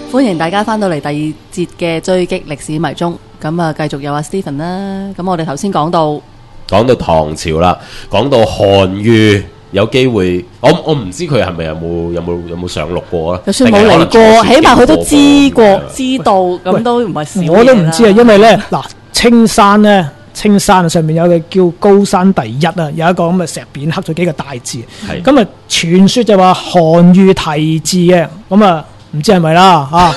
歡迎大家翻到嚟第二節嘅追擊歷史迷蹤，咁啊繼續有阿 Stephen 啦。咁我哋頭先講到唐朝啦，講到韓愈有機會，我唔知佢係咪有冇上陸過啊？ 就算冇嚟過，起碼佢都知道，咁都唔係少嘢啦。 我都唔知啊，因為咧嗱，青山上面有個叫高山第一啊，有一個咁嘅石匾刻咗幾個大字，咁啊傳說就話韓愈題字嘅，咁啊唔知係咪啦啊？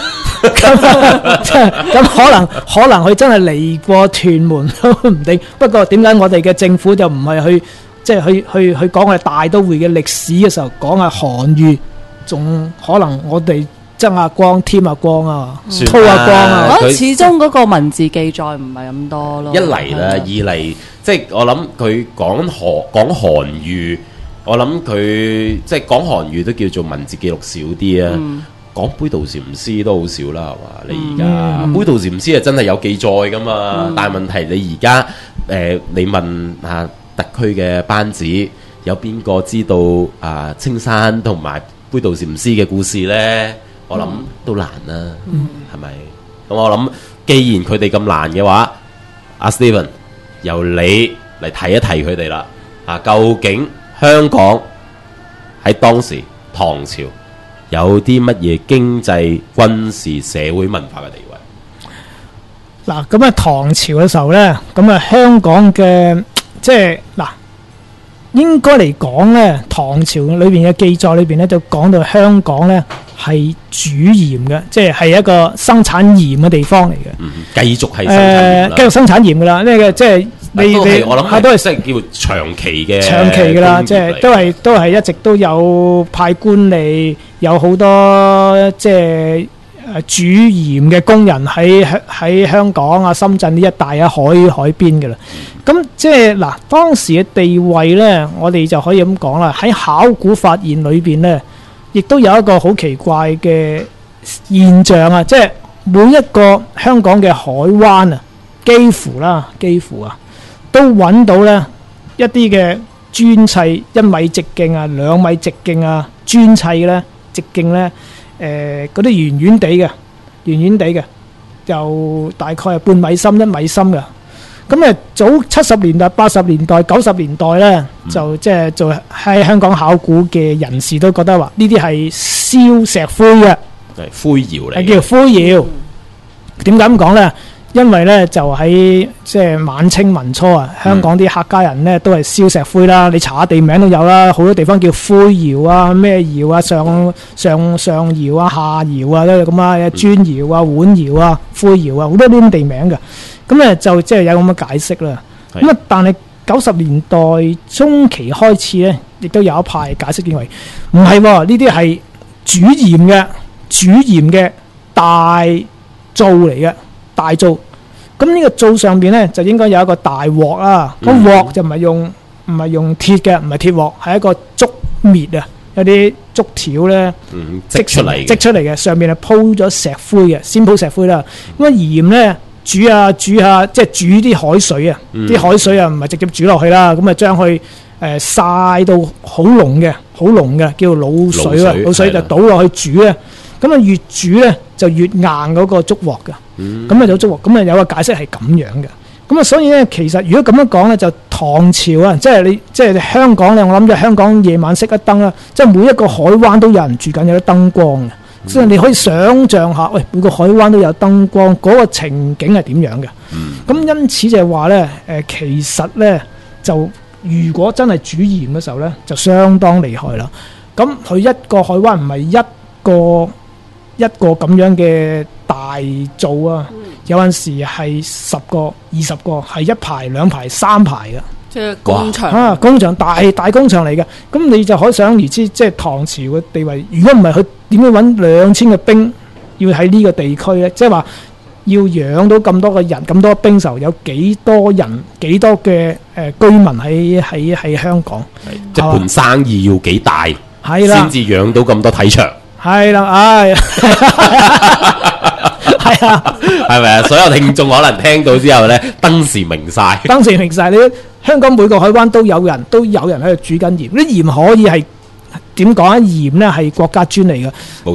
咁可能佢真係嚟過屯門都唔定。不過點解我哋嘅政府就唔係去去講我哋大都會嘅歷史嘅時候講下韓愈，仲可能我哋增下光添下光啊，鋪下光啊。 我覺得始終嗰個文字記載唔係咁多咯。 一嚟啦，二嚟即係我諗佢講韓愈，我諗佢即係講韓愈都叫做文字記錄少啲啊。講杯渡禪師都好少啦，係嘛？你而家杯渡禪師係真係有記載噶嘛？但係問題你而家你問下特區嘅班子，有邊個知道青山同埋杯渡禪師嘅故事呢？我諗都難啦，係咪？咁我諗，既然佢哋咁難嘅話，阿 Stephen 由你嚟提一提佢哋啦。究竟香港喺當時唐朝有啲乜嘢經濟、軍事、社會、文化嘅地位？ 嗱，咁啊唐朝嘅時候呢，咁啊香港嘅即係嗱，應該嚟講呢，唐朝裏邊嘅記載裏邊呢，就講到香港呢係主鹽嘅，即係一個生產鹽嘅地方嚟嘅。 繼續係生產鹽啦， 繼續生產鹽噶啦，呢個即係你我諗都係即係叫長期噶啦，即係都係一直都有派官吏，有好多即係煮鹽嘅工人喺香港啊、深圳呢一帶啊、海邊嘅啦。咁即係嗱，當時嘅地位呢，我哋就可以咁講啦。喺考古發現裏邊呢，亦都有一個好奇怪嘅現象啊！即係每一個香港嘅海灣啊，幾乎都揾到呢一啲嘅磚砌1米直徑啊、2米直徑啊，磚砌呢直徑呢，嗰啲圓圓地嘅，就大概係半米深、1米深嘅。咁早70年代、80年代、90年代呢，就即係做喺香港考古嘅人士都覺得話呢啲係燒石灰嘅， 灰窯嚟， 叫灰窯。點解咁講呢？因為呢，就喺即係晚清民初啊，香港啲客家人呢都係燒石灰啦。你查下地名都有啦，好多地方叫灰窯啊、咩窯啊、上窯啊、下窯啊都係咁啊，磚窯啊、碗窯啊、灰窯啊，好多呢啲地名嘅。咁咧就即係有咁嘅解釋啦。咁啊，但係90年代中期開始咧，亦都有一派解釋認為唔係喎，呢啲係煮鹽嘅大灶嚟嘅，大灶。咁呢個灶上邊咧就應該有一個大鑊啊。個鑊就唔係用鐵嘅，唔係鐵鑊，係一個竹篾啊，有啲竹條咧積出嚟嘅，上面係鋪咗石灰嘅，先鋪石灰啦。咁啊鹽咧。煮下，即係煮啲海水啊！啲海水啊，唔係直接煮落去啦，咁啊將佢曬到好濃嘅，叫滷水啊！滷水就倒落去煮咧，咁啊越煮咧就越硬嗰個竹鑊㗎。咁啊有竹鑊，咁啊有個解釋係咁樣嘅。咁啊所以咧，其實如果咁樣講咧，就唐朝啊，即係香港咧，我諗就香港夜晚熄一燈啦，即係每一個海灣都有人住緊，有啲燈光嘅。即係你可以想像下，喂，每個海灣都有燈光，嗰個情景係點樣嘅？咁因此就係話呢，其實呢，就如果真係煮鹽嘅時候呢，就相當厲害啦。咁佢一個海灣唔係一個咁樣嘅大灶啊，有陣時係10個、20個，係1排、2排、3排嘅。 即係工場工場大工場嚟嘅，咁你就可想而知，即係唐朝嘅地位。如果唔係佢點樣揾2000嘅兵要喺呢個地區呢？即係話要養到咁多個人、咁多兵時候，有幾多人、幾多嘅居民喺香港？ 即係盤生意要幾大， 係啦， 先至養到咁多體場。 係啦，係啊， 係咪啊？所有聽眾可能聽到之後呢，當時明晒。 你香港每個海灣都有人喺度煮緊鹽。啲鹽可以係點講啊？鹽呢係國家專利嘅。咁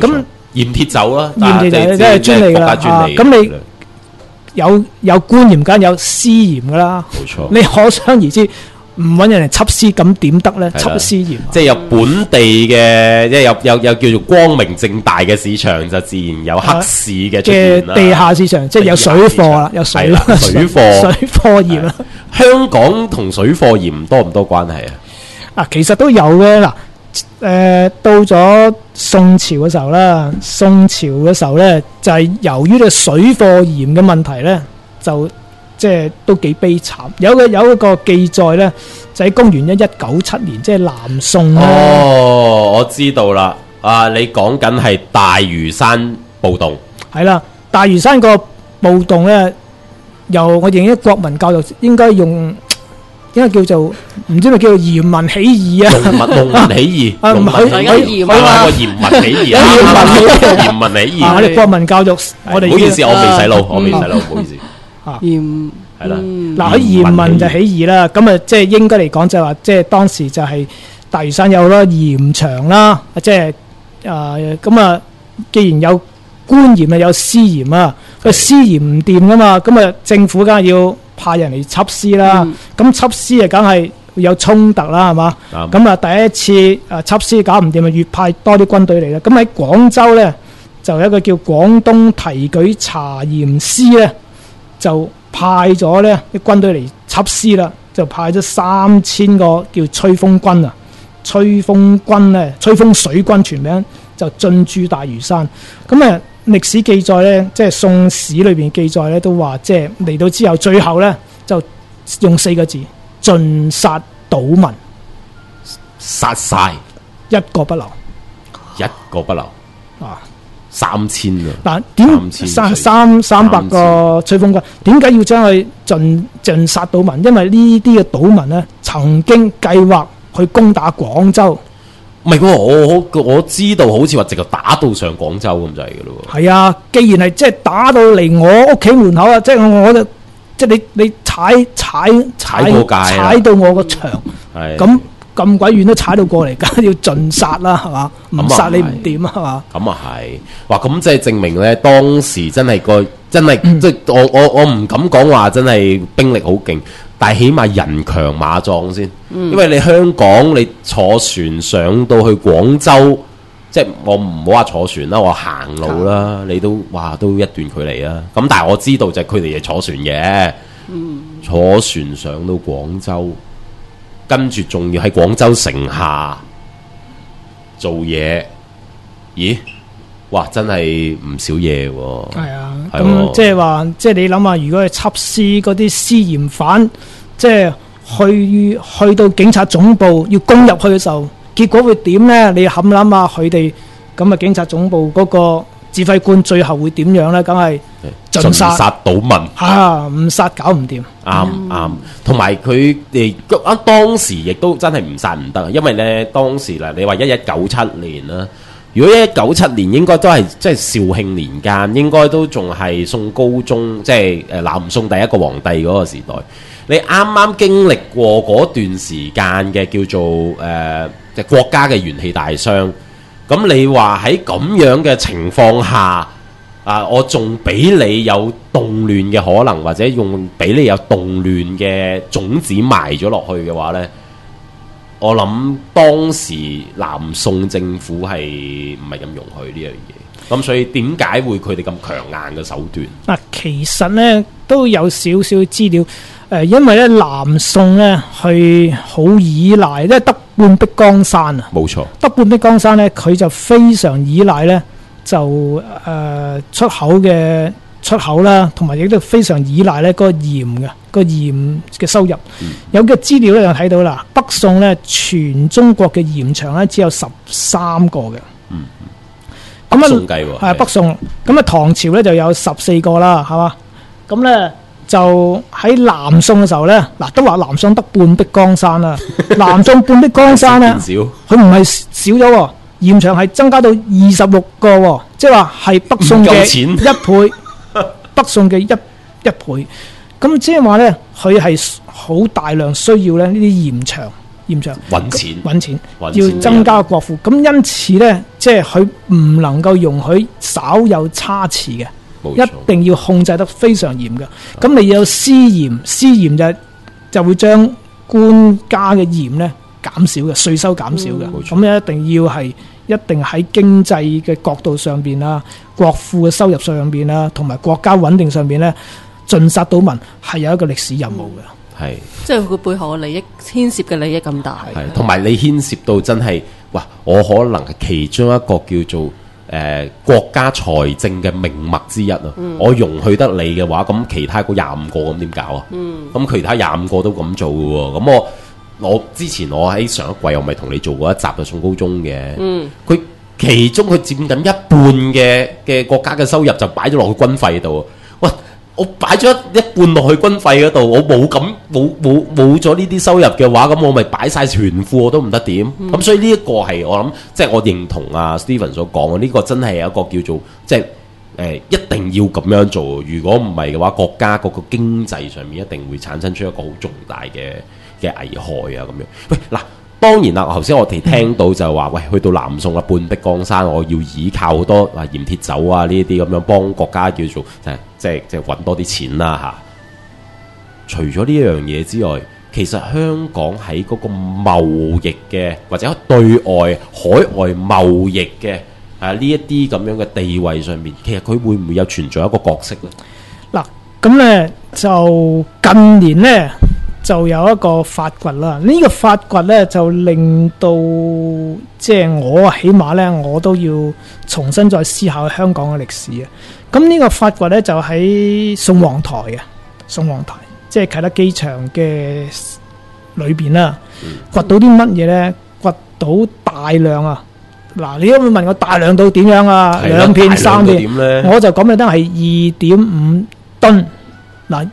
鹽鐵酒啦， 鹽鐵酒即係專利㗎啦國家專利嘅。 咁你有官鹽梗有私鹽㗎啦， 冇錯， 你可想而知，唔揾人嚟緝私咁點得咧？ 係啦緝私鹽即係有本地嘅，即係有叫做光明正大嘅市場，就自然有黑市嘅出現啦。 嘅地下市場，即係有水貨啦，有水係啦水貨水貨鹽啦。 香港同水貨鹽多唔多關係啊？ 其實都有嘅嗱。到咗宋朝嘅時候啦，宋朝嘅時候咧，就係由於呢水貨鹽嘅問題咧，就即係都幾悲慘。有一個記載咧，就喺公元1197年，即係南宋咧。 哦，我知道啦。你講緊係大嶼山暴動。 係啦，大嶼山個暴動咧，由我認為國民教育應該叫做唔知咪叫做嚴民起義啊？ 農民起義， 啊唔係農民起義， 佢話個嚴民起義啊！嚴民起義。 我哋國民教育，我哋唔好意思，我未洗腦，我未洗腦，唔好意思。 鹽係啦， 嗱，喺鹽民就起義啦，咁啊，即係應該嚟講就係話，即係當時就係大嶼山有好多鹽場啦，即係咁啊，既然有官鹽啊，有私鹽啊，個私鹽唔掂噶嘛，咁啊，政府梗係要派人嚟緝私啦，咁緝私啊，梗係會有衝突啦，係嘛？咁啊，第一次緝私搞唔掂啊，越派多啲軍隊嚟啦。咁喺廣州咧，就有一個叫廣東提舉查鹽司咧，就派咗咧啲軍隊嚟緝私啦，就派咗3000個叫吹風軍啊，吹風軍咧，吹風水軍全名就進駐大嶼山。咁啊，歷史記載咧，即係宋史裏邊記載咧，都話即係嚟到之後，最後咧就用4個字：盡殺島民， 殺晒一個不留一個不留啊 ！3000啊！ 嗱，點 3000 300個吹風軍，點解要將佢盡殺島民？因為呢啲嘅島民咧，曾經計劃去攻打廣州。 唔係喎，我知道好似話直頭打到上廣州咁就係嘅咯喎。 係啊，既然係即係打到嚟我屋企門口啊，即係我就即係你踩過界啊踩到我個牆， 係咁鬼遠都踩到過嚟，梗係要盡殺啦，係嘛？唔殺你唔掂啊，係嘛？ 咁啊係，哇！咁即係證明咧，當時真係即係我唔敢講話真係兵力好勁，但係起碼人強馬壯先。因為你香港你坐船上到去廣州，即係我唔好話坐船啦，我行路啦，你都一段距離啊。咁但係我知道就係佢哋係坐船嘅，坐船上到廣州。跟住仲要喺廣州城下做嘢，咦？哇！真係唔少嘢喎。 係啊， 係喎咁即係話，即係你諗下，如果係緝私嗰啲私鹽犯，即係去到警察總部要攻入去嘅時候，結果會點呢？你諗諗下佢哋咁啊，警察總部嗰個指揮官最後會點樣呢？梗係盡殺島民唔殺搞唔掂。 啱，同埋佢哋當時亦都真係唔殺唔得，因為咧當時嗱，你話1197年啦，如果1197年應該都係即係肇慶年間，應該都仲係宋高宗，即係南宋第一個皇帝嗰個時代。你啱啱經歷過嗰段時間嘅叫做即係國家嘅元氣大傷，咁你話喺咁樣嘅情況下，我仲俾你有動亂嘅可能，或者俾你有動亂嘅種子埋咗落去嘅話呢，我諗當時南宋政府係唔係咁容許呢樣嘢？咁所以點解會佢哋咁強硬嘅手段？ 其實呢都有少少資料，因為咧南宋呢佢好依賴，因為得半壁江山啊， 冇錯， 得半壁江山呢，佢就非常依賴呢。就出口啦，同埋亦都非常依賴咧個鹽嘅收入。有嘅資料咧就睇到啦，北宋咧全中國嘅鹽場咧只有13個嘅。咁北宋計喎， 係北宋。咁啊唐朝咧就有14個啦，係嘛？咁咧就喺南宋嘅時候咧，嗱都話南宋得半壁江山啦。南宋半壁江山咧，佢唔係少咗喎。鹽場係增加到26個喎，即係話係北宋嘅1倍，北宋嘅一倍。咁即係話咧，佢係好大量需要咧呢啲鹽場鹽場揾錢揾錢， 揾錢要增加國庫。咁因此呢，即係佢唔能夠容許稍有差池嘅， 冇錯一定要控制得非常嚴嘅。咁你有私鹽就會將官家嘅鹽呢減少嘅，稅收減少嘅。 冇錯咁一定喺經濟嘅角度上邊啦，國庫嘅收入上邊啦，同埋國家穩定上邊呢，盡殺島民係有一個歷史任務嘅。 係即係佢背後嘅利益牽涉嘅利益咁大。 係，同埋你牽涉到真係，哇！我可能係其中一個叫做國家財政嘅命脈之一啊。我容許得你嘅話，咁其他嗰25個咁點搞啊？咁其他25個都咁做嘅喎。咁我之前我喺上一季我咪同你做過一集嘅宋高宗嘅。佢其中佢佔緊一半嘅國家嘅收入就擺咗落去軍費度。喂！我擺咗一半落去軍費嗰度，我冇咗呢啲收入嘅話，咁我咪擺晒全庫我都唔得點。咁所以呢一個係我諗，即係我認同阿 Stephen 所講嘅，呢個真係有一個叫做即係一定要咁樣做。如果唔係嘅話，國家嗰個經濟上面一定會產生出一個好重大嘅危害啊咁樣。喂嗱。當然啦，頭先我哋聽到就話，喂，去到南宋啦，半壁江山，我要依靠好多鹽鐵酒啊呢啲咁樣幫國家叫做即係揾多啲錢啦嚇。除咗呢樣嘢之外，其實香港喺嗰個貿易嘅或者對外海外貿易嘅呢一啲咁樣嘅地位上面，其實佢會唔會有存在一個角色呢？ 嗱，咁呢就近年呢。就有一個發掘啦，呢個發掘呢，就令到即係我起碼呢，我都要重新再思考香港嘅歷史啊。咁呢個發掘呢，就喺宋皇台嘅宋皇台，即係啟德機場嘅裏邊啦。掘到啲乜嘢呢？掘到大量啊！嗱，你都會問我大量到點樣啊？2片3片，我就講俾你聽係2.5噸。嗱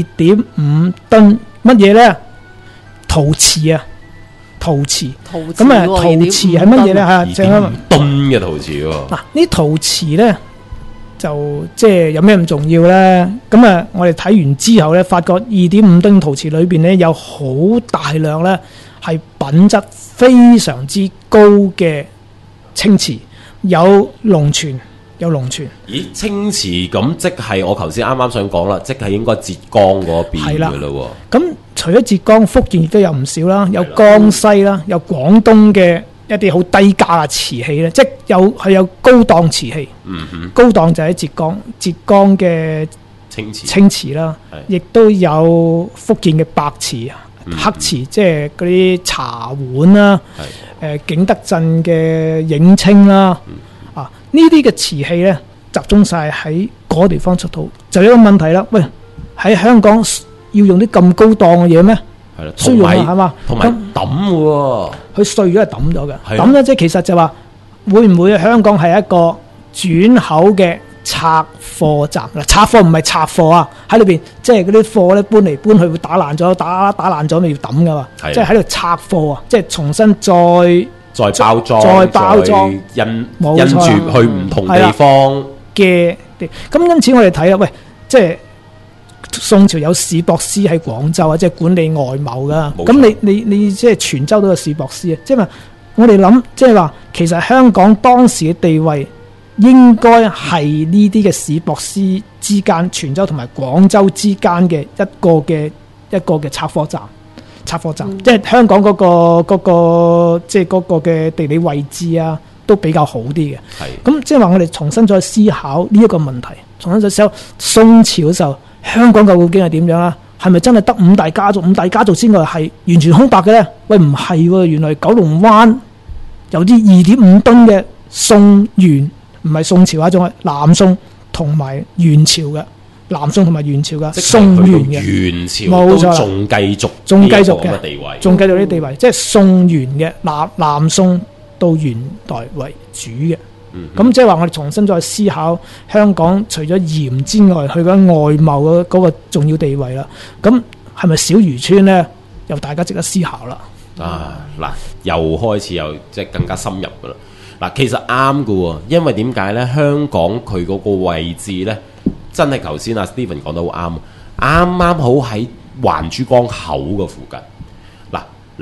，2.5噸。乜嘢呢？陶瓷啊，陶瓷。咁啊，陶瓷係乜嘢呢？嚇，正啊， 噸嘅陶瓷喎。嗱， 呢陶瓷呢，就即係有咩咁重要呢？咁啊，我哋睇完之後呢，發覺2.5噸陶瓷裏邊呢，有好大量呢係品質非常之高嘅青瓷，有龍泉。 咦，青瓷咁即係我頭先啱啱想講啦，即係應該浙江嗰邊嘅咯喎。 咁除咗浙江、福建亦都有唔少啦，有江西啦，有廣東嘅一啲好低價嘅瓷器咧，即係有高檔瓷器。高檔就喺浙江嘅青瓷啦，亦都有福建嘅白瓷、黑瓷，即係嗰啲茶碗啦。景德鎮嘅影青啦。呢啲嘅瓷器咧，集中晒喺嗰個地方出土，就有一個問題啦。喂，喺香港要用啲咁高檔嘅嘢咩？ 係啦， 需要係嘛？ 同埋抌喎， 佢碎咗係抌咗嘅。抌咧即係其實就話，會唔會香港係一個轉口嘅拆貨站？嗱，拆貨唔係拆貨啊，喺裏邊即係嗰啲貨咧搬嚟搬去會打爛咗，打爛咗咪要抌噶嘛？即係喺度拆貨啊，即係重新再包裝，印住去唔同地方嘅。咁因此我哋睇啦，喂，即係宋朝有市博司喺廣州啊，即係管理外貿噶。咁你即係泉州都有市博司啊，即係話我哋諗，即係話其實香港當時嘅地位應該係呢啲嘅市博司之間，泉州同埋廣州之間嘅一個嘅拆貨站。即係香港嗰個即係嗰個嘅地理位置啊，都比較好啲嘅。咁即係話我哋重新再思考呢一個問題，重新再思考宋朝嘅時候，香港究竟係點樣啊？係咪真係得五大家族之外係完全空白嘅咧？喂，唔係喎，原來九龍灣有啲2.5噸嘅宋元，唔係宋朝啊，仲係南宋同埋元朝嘅。南宋同埋元朝嘅宋元嘅元朝都仲繼續嘅地位， 仲繼續啲地位，即係宋元嘅南宋到元代為主嘅。咁即係話我哋重新再思考香港除咗鹽之外，佢嘅外貿嗰個重要地位啦。咁係咪小漁村呢？又大家值得思考啦。 嗱，又開始又即係更加深入噶啦。嗱，其實啱噶喎，因為點解呢？香港佢嗰個位置呢，真係頭先阿 Stephen 講得好啱，啱好喺橫珠江口嘅附近。嗱，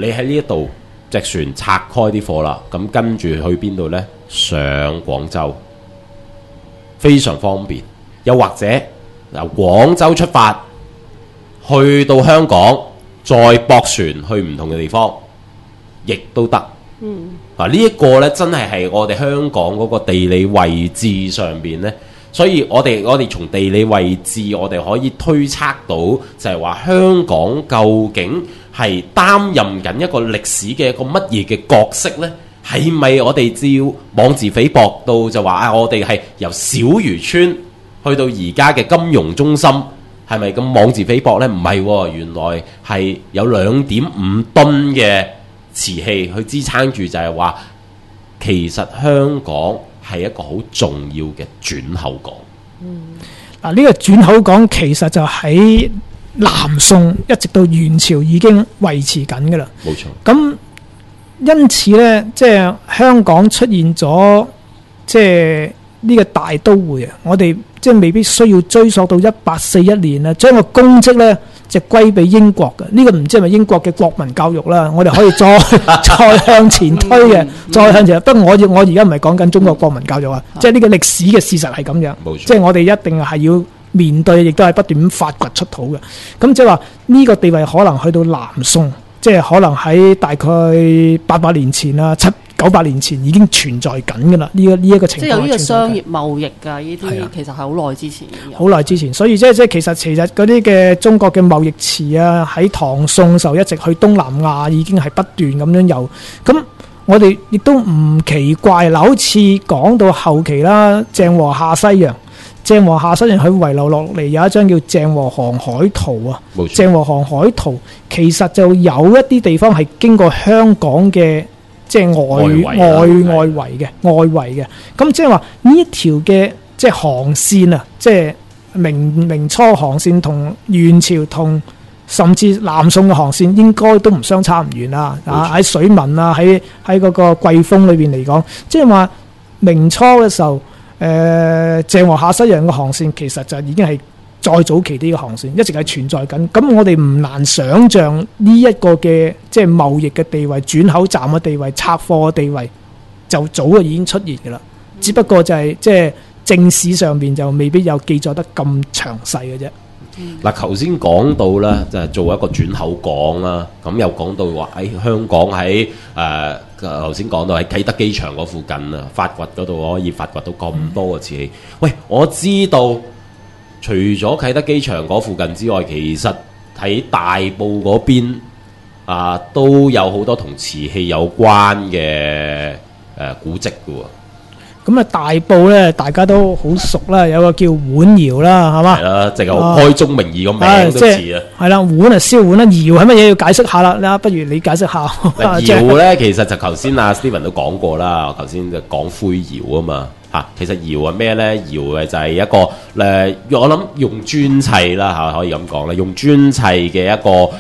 你喺呢一度隻船拆開啲貨啦，咁跟住去邊度呢？上廣州，非常方便。又或者由廣州出發，去到香港，再駁船去唔同嘅地方，亦都得。嗱，呢一個呢，真係我哋香港嗰個地理位置上邊呢。所以我哋從地理位置，我哋可以推測到，就係話香港究竟係擔任緊一個歷史嘅一個乜嘢嘅角色呢？係咪我哋照妄自菲薄到就話我哋係由小漁村去到而家嘅金融中心，係咪咁妄自菲薄呢？唔係喎，原來係有2.5噸嘅瓷器去支撐住，就係話其實香港係一個好重要嘅轉口港。 嗱，呢個轉口港其實就喺南宋一直到元朝已經維持緊㗎啦。 冇錯。 咁因此呢，即係香港出現咗即係呢個大都會啊，我哋即係未必需要追溯到1841年啊，將個功績呢就歸俾英國嘅。呢個唔知係咪英國嘅國民教育啦，我哋可以再向前推嘅，再向前。不過我而家唔係講緊中國國民教育啊，即係呢個歷史嘅事實係咁樣。 冇錯。 即係我哋一定係要面對，亦都係不斷咁發掘出土嘅。咁即係話呢個地位可能去到南宋，即係可能喺大概800年前啊、700-900年前已經存在緊㗎啦。呢一個情況即係有呢個商業業貿易㗎，呢啲係啊其實係好耐之前已經有。 好耐之前，所以即係其實嗰啲嘅中國嘅貿易池啊，喺唐宋時候一直去東南亞已經係不斷咁樣有。咁我哋亦都唔奇怪嗱，好似講到後期啦，鄭和下西洋。鄭和下西洋佢遺留落嚟有一張叫鄭和航海圖啊。 冇錯。 鄭和航海圖其實就有一啲地方係經過香港嘅，即係外圍嘅。咁即係話呢一條嘅即係航線啊，即係明初航線同元朝同甚至南宋嘅航線應該都唔相差唔遠啦。喺水文啊，喺嗰個季風裏邊嚟講，即係話明初嘅時候。鄭和下西洋嘅航線其實就已經係再早期啲嘅航線，一直係存在緊。咁我哋唔難想像呢一個嘅即係貿易嘅地位、轉口站嘅地位、拆貨嘅地位，就早就已經出現㗎啦。只不過就係即係正史上邊就未必有記載得咁詳細嘅啫。 嗱，頭先講到咧，就係做一個轉口港啦。咁又講到話喺香港喺頭先講到喺啟德機場嗰附近啊，發掘嗰度可以發掘到咁多嘅瓷器。喂，我知道除咗啟德機場嗰附近之外，其實喺大埔嗰邊都有好多同瓷器有關嘅古蹟嘅喎。 咁啊，大埔咧，大家都好熟啦，有個叫碗窯啦，係嘛？ 係啦，即係開宗明義個名都似啊。 係啦，碗啊燒碗啦，窯係乜嘢？要解釋下啦。不如你解釋下。 窯咧，其實就頭先阿 Steven 都講過啦，頭先就講灰窯啊嘛嚇。其實窯係咩咧？窯嘅就係一個我諗用磚砌啦嚇，可以咁講啦，用磚砌嘅一個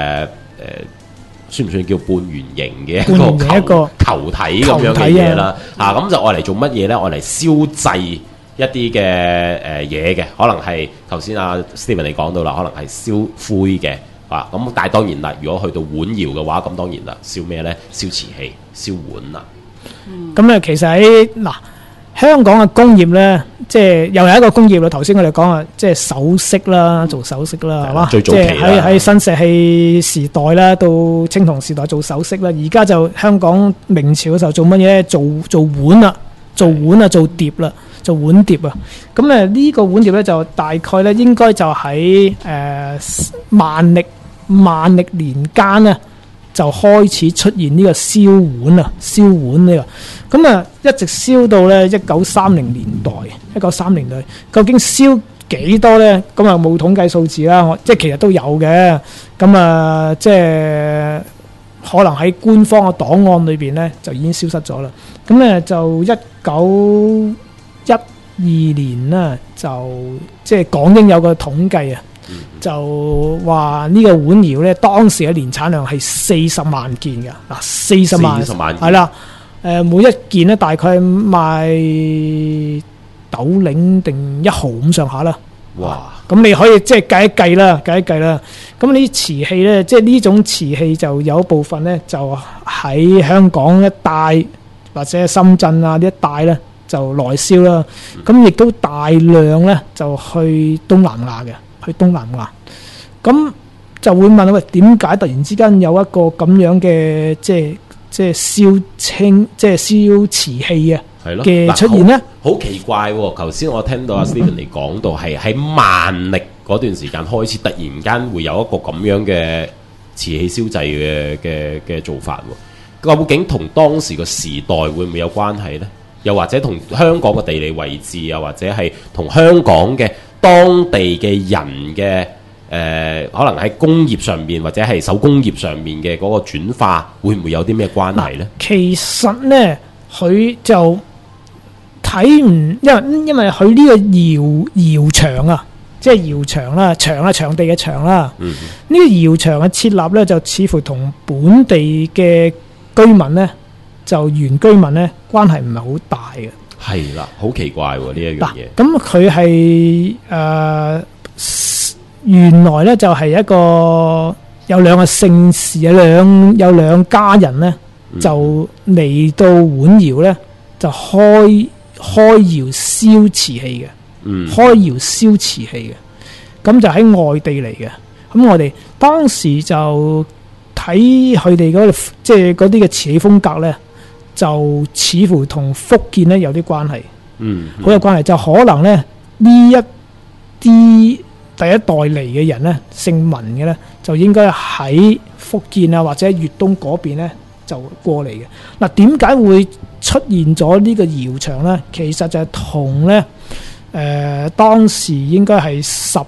算唔算叫半圓形嘅一個球體咁樣嘅嘢啦？咁就愛嚟做乜嘢咧？愛嚟燒製一啲嘅嘢嘅，可能係頭先阿 Steven 你講到啦，可能係燒灰嘅咁但係當然啦，如果去到碗窯嘅話，咁當然啦，燒咩咧？燒瓷器、燒碗啦。 咁其實喺香港嘅工業咧，即係又係一個工業啦。頭先我哋講即係首飾啦，做首飾啦，係嘛？ 最早期啦， 即係喺新石器時代啦，到青銅時代做首飾啦。而家就香港明朝嘅時候做乜嘢？做碗啦，做碗啊，做碟啦，做碗碟啊。咁呢個碗碟咧就大概咧應該就喺萬歷年間咧，就開始出現呢個燒碗啊，燒碗呢個，咁一直燒到咧1930年代，1930年代究竟燒幾多咧？咁冇統計數字啦，即係其實都有嘅，咁即係可能喺官方嘅檔案裏邊咧就已經消失咗啦。咁咧就1912年啦，就即係港英有個統計啊。就話呢個碗窯咧，當時嘅年產量係40萬件㗎。40萬係啦。每一件咧大概賣斗零定1毫咁上下啦。 哇！ 咁你可以即係計一計啦，計一計啦。咁呢啲瓷器咧，即係呢種瓷器就有部分咧，就喺香港一帶或者深圳啊呢一帶咧就內銷啦。咁亦都大量咧就去東南亞嘅，去東南亞。咁就會問喂，點解突然之間有一個咁樣嘅即係燒瓷器嘅出現呢？ 好奇怪喎！頭先我聽到阿 Stephen 嚟講到係喺萬曆嗰段時間開始，突然間會有一個咁樣嘅瓷器燒製嘅做法喎。究竟同當時個時代會唔會有關係呢？又或者同香港嘅地理位置，又或者係同香港嘅當地嘅人嘅可能喺工業上面或者係手工業上面嘅嗰個轉化，會唔會有啲咩關係呢？ 其實呢，佢就睇唔，因為佢呢個窯場啊，即係窯場啦，場地嘅場啦。呢個窯場嘅設立呢，就似乎同本地嘅居民呢，就原居民呢關係唔係好大嘅。係啦，好奇怪喎呢一樣嘢。 咁佢係原來咧就係一個有兩個姓氏有兩家人咧，就嚟到碗窯咧就開窯燒瓷器嘅，開窯燒瓷器嘅，咁就喺外地嚟嘅。咁我哋當時就睇佢哋嗰個即係嗰啲嘅瓷器風格咧，就似乎同福建咧有啲關係，好有關係。就可能咧呢一啲第一代嚟嘅人咧，姓文嘅咧，就應該喺福建啊或者粵東嗰邊咧就過嚟嘅。嗱，點解會出現咗呢個窯場咧？其實就係同咧當時應該係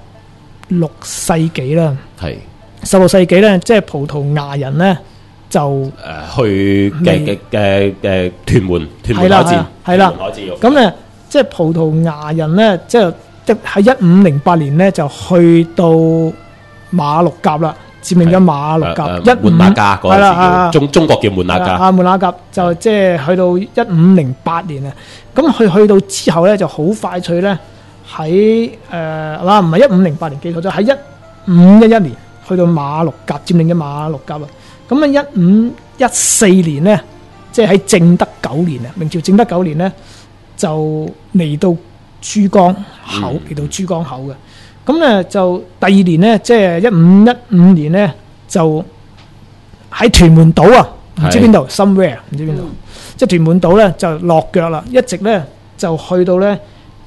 16世紀啦。係16世紀咧，即係葡萄牙人咧就去嘅屯門海戰，係啦。 咁咧，即係葡萄牙人咧，即係喺1508年咧就去到馬六甲啦，佔領咗馬六甲。 滿那加嗰陣時叫中國叫滿那加。 滿那加就即係去到1508年啊。咁去到之後咧就好快脆咧喺唔係1508年記錯咗，喺1511年去到馬六甲，佔領咗馬六甲啊。咁啊1514年咧，即係喺正德9年啊，明朝正德9年咧就嚟到珠江口，嚟到珠江口嘅。咁咧就第二年咧，即係1515年咧，就喺屯門島啊，唔知邊度 somewhere， 唔知邊度，即係屯門島咧就落腳啦，一直咧就去到咧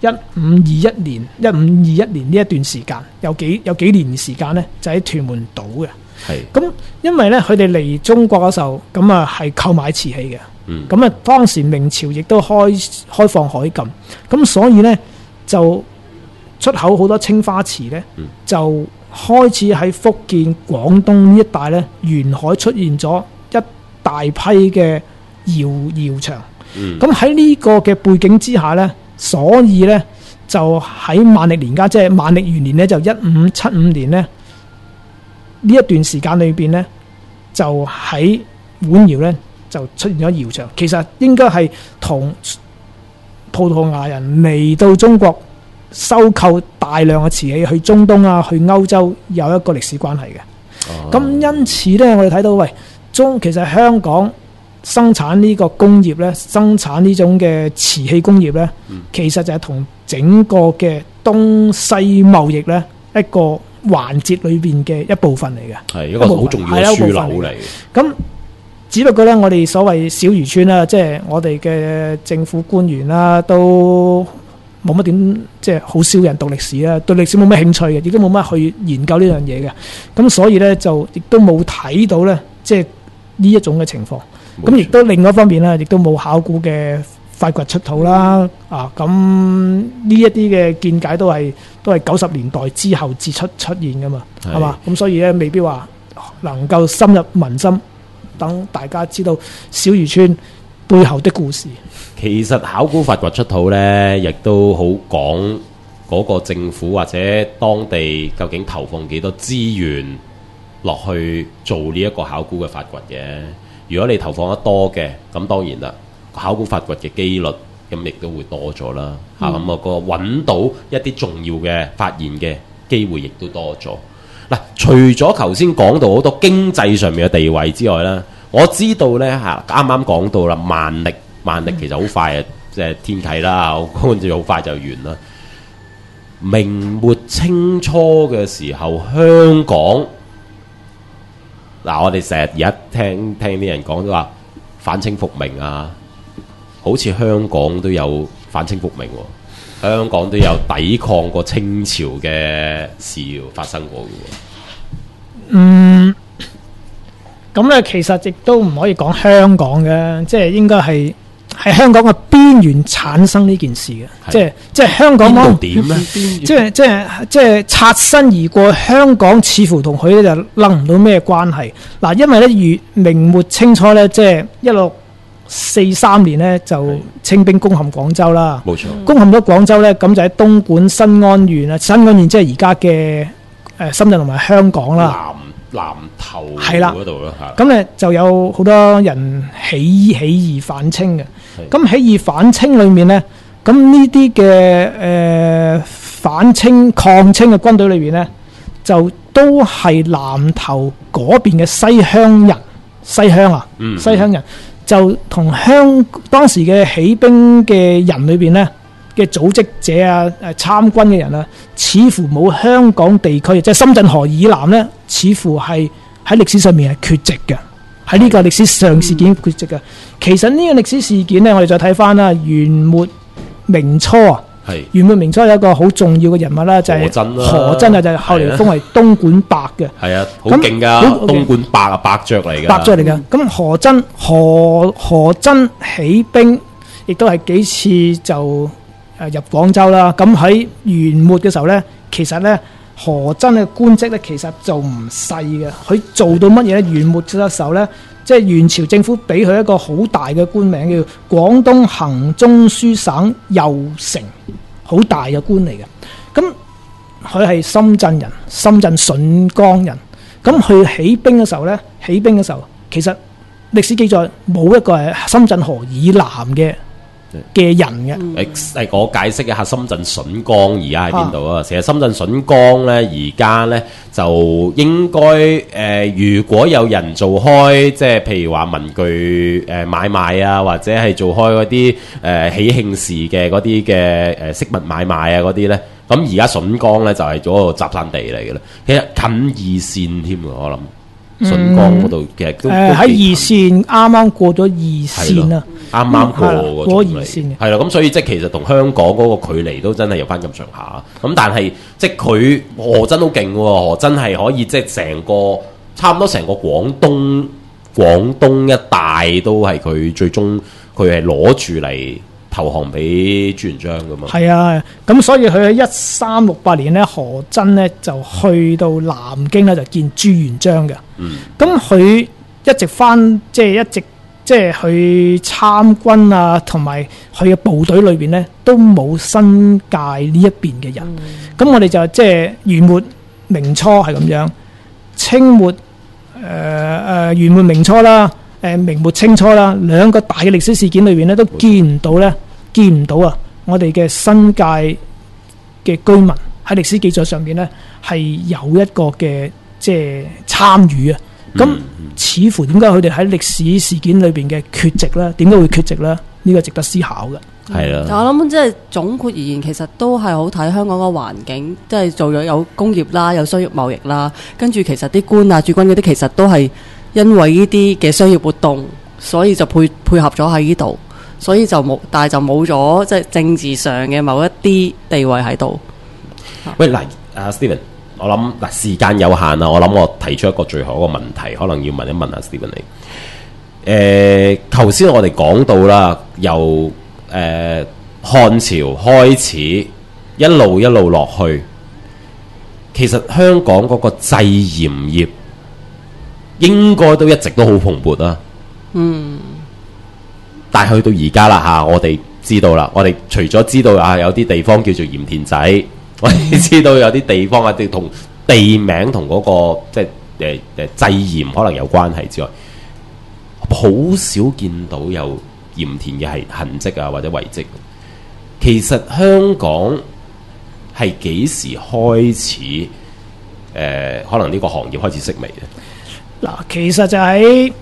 1521年呢一段時間，有幾年時間咧就喺屯門島嘅。咁因為咧佢哋嚟中國嗰時候，咁啊係購買瓷器嘅。咁啊當時明朝亦都開放海禁，咁所以咧就出口好多青花瓷咧，就開始喺福建、廣東呢一帶咧沿海出現咗一大批嘅窯場。咁喺呢個嘅背景之下咧，所以咧就喺萬曆年間，即係萬曆元年咧，就1575年咧。呢一段時間裏邊呢，就喺碗窯呢，就出現咗窯場。其實應該係同葡萄牙人嚟到中國收購大量嘅瓷器去中東啊，去歐洲有一個歷史關係嘅。咁因此呢，我哋睇到其實香港生產呢個工業呢，生產呢種嘅瓷器工業呢，其實就係同整個嘅東西貿易呢一個環節裏邊嘅一部分嚟嘅，係一個好重要嘅樞紐嚟嘅。咁只不過咧，我哋所謂小漁村啦，即係我哋嘅政府官員啦，都冇乜點，即係好少人讀歷史啦，對歷史冇乜興趣嘅，亦都冇乜去研究呢樣嘢嘅。咁所以咧，就亦都冇睇到咧，即係呢一種嘅情況。咁亦都另外一方面咧，亦都冇考古嘅發掘出土啦。咁呢一啲嘅見解都係90年代之後至出現噶嘛，係嘛？咁所以咧，未必話能夠深入民心，等大家知道小漁村背後的故事。 其實考古發掘出土呢，亦都好講嗰個政府或者當地究竟投放幾多資源落去做呢一個考古嘅發掘嘅。如果你投放得多嘅，咁當然啦，考古發掘嘅機率咁亦都會多咗啦。咁個揾到一啲重要嘅發現嘅機會亦都多咗。嗱，除咗頭先講到好多經濟上面嘅地位之外咧，我知道咧嚇啱啱講到啦，萬曆其實好快啊，即係天啟啦，跟住好快就完啦。明末清初嘅時候，香港嗱，我哋成日而家聽啲人講都話反清復明啊，好似香港都有反清復明喎，香港都有抵抗過清朝嘅事發生過嘅喎。 咁咧其實亦都唔可以講香港嘅，即係應該係香港嘅邊緣產生呢件事嘅，即係香港邊度點咧？ 即係擦身而過，香港似乎同佢咧就掕唔到咩關係。嗱，因為咧明末清初咧，即係1643年咧就清兵攻陷廣州啦。 冇錯， 攻陷咗廣州咧，咁就喺東莞新安縣啊，新安縣即係而家嘅深圳同埋香港啦。 南頭係啦嗰度啦嚇， 咁咧就有好多人起義反清嘅。咁起義反清裏面咧，咁呢啲嘅反清抗清嘅軍隊裏邊咧，就都係南頭嗰邊嘅西鄉人，西鄉人就同當時嘅起兵嘅人裏邊咧嘅組織者啊，參軍嘅人啊，似乎冇香港地區，即係深圳河以南咧，似乎係喺歷史上面係缺席嘅，喺呢個歷史上事件缺席嘅。其實呢個歷史事件咧，我哋再睇翻啦，元末明初啊，元末明初有一個好重要嘅人物啦，就係何真啊，就係後嚟封為東莞伯嘅。係啊， 好勁噶，東莞伯啊，伯爵嚟嘅。 伯爵嚟嘅。咁何真起兵，亦都係幾次就入廣州啦。咁喺元末嘅時候呢，其實呢，何真嘅官職呢，其實就唔細嘅。佢做到乜嘢呢？元末嘅時候呢，即係元朝政府俾佢一個好大嘅官名，叫廣東行中書省右丞，好大嘅官嚟嘅。咁佢係深圳人，深圳筍江人。咁佢起兵嘅時候呢，其實歷史記載冇一個係深圳河以南嘅人嘅。 我解釋一下深圳筍江而家喺邊度啊？其實深圳筍江咧，而家咧就應該如果有人做開即係譬如話文具買賣啊，或者係做開嗰啲喜慶事嘅嗰啲嘅飾物買賣啊嗰啲咧，咁而家筍江咧就係嗰個集散地嚟嘅啦。其實近二線添我諗。筍江嗰度其實都喺二線啱啱過咗二線啦， 啱啱過二線嘅係啦，咁所以即係其實同香港嗰個距離都真係有翻咁上下。咁但係即係佢何真好勁喎，何真係可以即係成個差唔多成個廣東一帶都係佢最終佢係攞住嚟投降俾朱元璋噶嘛。係啊，咁所以佢喺1368年咧，何真咧就去到南京咧就見朱元璋嘅。咁佢一直去參軍啊，同埋佢嘅部隊裏邊咧都冇新界呢一邊嘅人。咁我哋就即係元末明初係咁樣，清末元末明初啦。明末清初啦，兩個大嘅歷史事件裏邊咧，都見唔到啊！我哋嘅新界嘅居民喺歷史記載上邊咧，係有一個嘅即係參與啊！咁似乎點解佢哋喺歷史事件裏邊嘅缺席咧？點解會缺席咧？呢個值得思考嘅。 係啦。 我諗即係總括而言，其實都係好睇香港個環境，即係做咗有工業啦，有商業貿易啦，跟住其實啲官啊、駐軍嗰啲，其實都係因為呢啲嘅商業活動，所以就配合咗喺呢度，所以就冇，但係就冇咗即係政治上嘅某一啲地位喺度。 喂，嗱，阿 Steven， 我諗嗱時間有限啊，我諗我提出一個最後一個問題，可能要問一問阿 Steven 你。頭先我哋講到啦，由漢朝開始一路落去，其實香港嗰個製鹽業應該都一直都好蓬勃啊。但係去到而家啦嚇，我哋知道啦，我哋除咗知道啊有啲地方叫做鹽田仔，我哋知道有啲地方啊，同地名同嗰個即係製鹽可能有關係之外，好少見到有鹽田嘅係痕跡啊或者遺跡。其實香港係幾時開始？可能呢個行業開始式微嘅。 嗱，其實就喺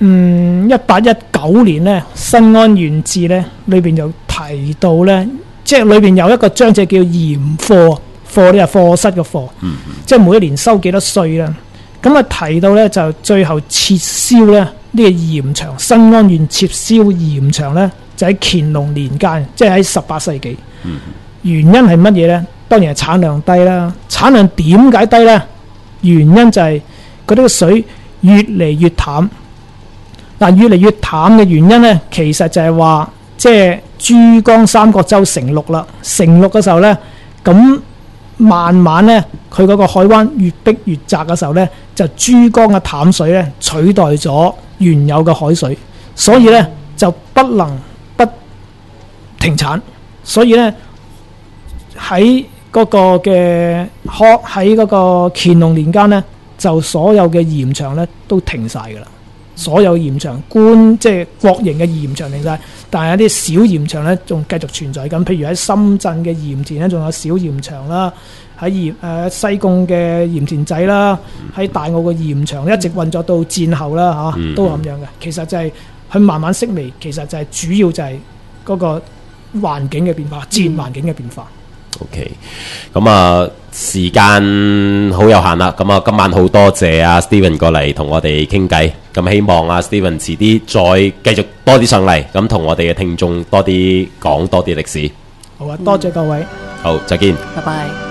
1819年咧，《新安縣志》咧裏邊就提到咧，即係裏邊有一個章節叫鹽課，課呢係課室嘅課，即係每一年收幾多稅啦。咁啊提到咧就最後撤銷咧呢個鹽場，新安縣撤銷鹽場咧就喺乾隆年間，即係喺18世紀。原因係乜嘢咧？當然係產量低啦。產量點解低咧？原因就係嗰啲水越嚟越淡。嗱，越嚟越淡嘅原因咧，其實就係話，即係珠江三角洲成綠啦。成綠嘅時候咧，咁慢慢咧，佢嗰個海灣越逼越窄嘅時候咧，就珠江嘅淡水咧取代咗原有嘅海水，所以咧就不能不停產。所以咧喺嗰個嘅喺嗰個乾隆年間咧，就所有嘅鹽場咧都停晒㗎啦。所有鹽場即係國營嘅鹽場停晒，但係有啲小鹽場咧仲繼續存在緊。譬如喺深圳嘅鹽田咧，仲有小鹽場啦；喺西貢嘅鹽田仔啦；喺大澳嘅鹽場一直運作到戰後啦，都咁樣嘅。其實就係佢慢慢式微，其實就係主要就係嗰個環境嘅變化，自然環境嘅變化。 OK， 咁啊，時間好有限啦，咁啊，今晚好多謝阿 Steven 過嚟同我哋傾偈，咁希望阿 Steven 遲啲再繼續多啲上嚟，咁同我哋嘅聽眾多啲講多啲歷史。 好啊，多謝各位。 好，再見。 拜拜。